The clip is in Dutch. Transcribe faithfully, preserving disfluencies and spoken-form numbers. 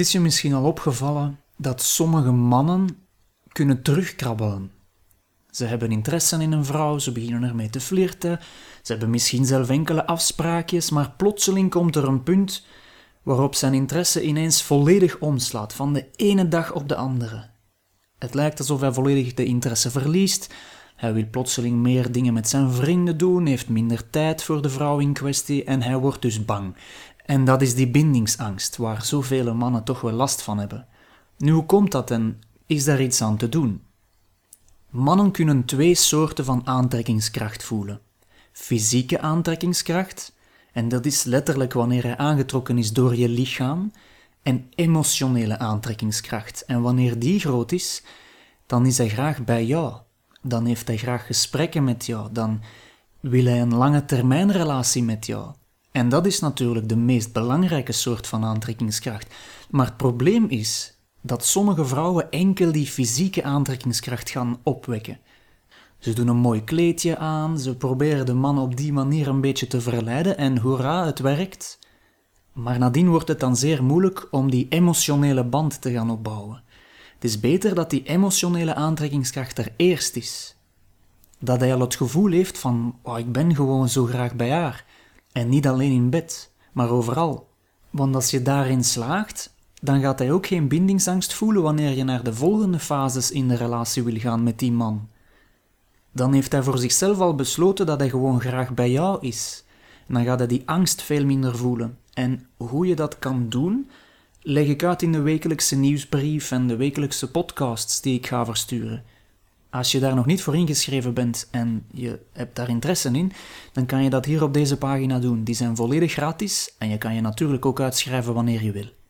is je misschien al opgevallen dat sommige mannen kunnen terugkrabbelen. Ze hebben interesse in een vrouw, ze beginnen ermee te flirten, ze hebben misschien zelf enkele afspraakjes, maar plotseling komt er een punt waarop zijn interesse ineens volledig omslaat, van de ene dag op de andere. Het lijkt alsof hij volledig de interesse verliest, hij wil plotseling meer dingen met zijn vrienden doen, heeft minder tijd voor de vrouw in kwestie en hij wordt dus bang. En dat is die bindingsangst, waar zoveel mannen toch wel last van hebben. Nu, hoe komt dat en is daar iets aan te doen? Mannen kunnen twee soorten van aantrekkingskracht voelen. Fysieke aantrekkingskracht, en dat is letterlijk wanneer hij aangetrokken is door je lichaam, en emotionele aantrekkingskracht. En wanneer die groot is, dan is hij graag bij jou. Dan heeft hij graag gesprekken met jou. Dan wil hij een lange termijnrelatie met jou. En dat is natuurlijk de meest belangrijke soort van aantrekkingskracht. Maar het probleem is dat sommige vrouwen enkel die fysieke aantrekkingskracht gaan opwekken. Ze doen een mooi kleedje aan, ze proberen de man op die manier een beetje te verleiden en hoera, het werkt. Maar nadien wordt het dan zeer moeilijk om die emotionele band te gaan opbouwen. Het is beter dat die emotionele aantrekkingskracht er eerst is. Dat hij al het gevoel heeft van, oh, ik ben gewoon zo graag bij haar. En niet alleen in bed, maar overal. Want als je daarin slaagt, dan gaat hij ook geen bindingsangst voelen wanneer je naar de volgende fases in de relatie wil gaan met die man. Dan heeft hij voor zichzelf al besloten dat hij gewoon graag bij jou is. En dan gaat hij die angst veel minder voelen. En hoe je dat kan doen, leg ik uit in de wekelijkse nieuwsbrief en de wekelijkse podcasts die ik ga versturen. Als je daar nog niet voor ingeschreven bent en je hebt daar interesse in, dan kan je dat hier op deze pagina doen. Die zijn volledig gratis en je kan je natuurlijk ook uitschrijven wanneer je wil.